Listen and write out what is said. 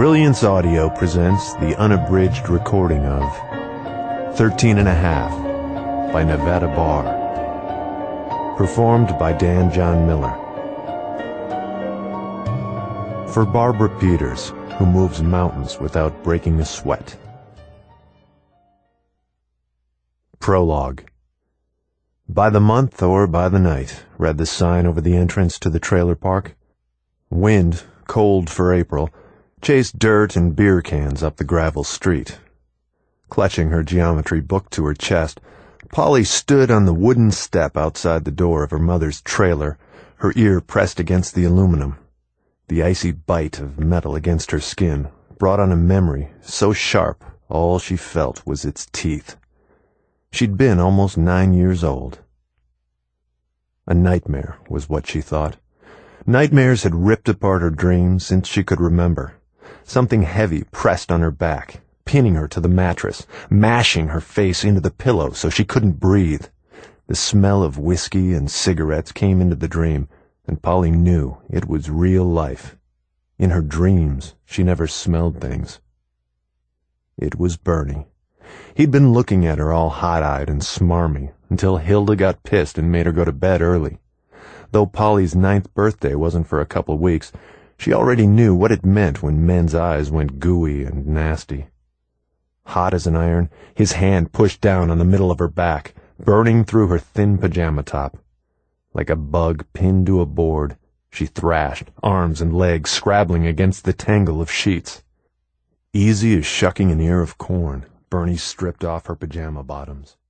Brilliance Audio presents the unabridged recording of 13 and a Half by Nevada Barr, performed by Dan John Miller. For Barbara Peters, who moves mountains without breaking a sweat. Prologue. By the month or by the night, read the sign over the entrance to the trailer park. Wind, cold for April, chased dirt and beer cans up the gravel street. Clutching her geometry book to her chest, Polly stood on the wooden step outside the door of her mother's trailer, her ear pressed against the aluminum. The icy bite of metal against her skin brought on a memory so sharp all she felt was its teeth. She'd been almost 9 years old. A nightmare was what she thought. Nightmares had ripped apart her dreams since she could remember. Something heavy pressed on her back, pinning her to the mattress, mashing her face into the pillow so she couldn't breathe. The smell of whiskey and cigarettes came into the dream, and Polly knew it was real life. In her dreams, she never smelled things. It was Bernie. He'd been looking at her all hot-eyed and smarmy until Hilda got pissed and made her go to bed early. Though Polly's 9th birthday wasn't for a couple of weeks, she already knew what it meant when men's eyes went gooey and nasty. Hot as an iron, his hand pushed down on the middle of her back, burning through her thin pajama top. Like a bug pinned to a board, she thrashed, arms and legs scrabbling against the tangle of sheets. Easy as shucking an ear of corn, Bernie stripped off her pajama bottoms.